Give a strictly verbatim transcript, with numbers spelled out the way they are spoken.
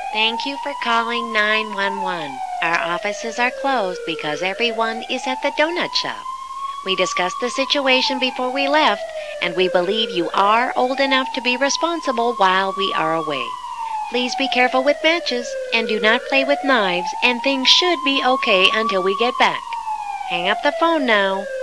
Thank you for calling nine one one. Our offices are closed because everyone is at the donut shop. We discussed the situation before we left, and we believe you are old enough to be responsible while we are away. Please be careful with matches, and do not play with knives, and things should be okay until we get back. Hang up the phone now.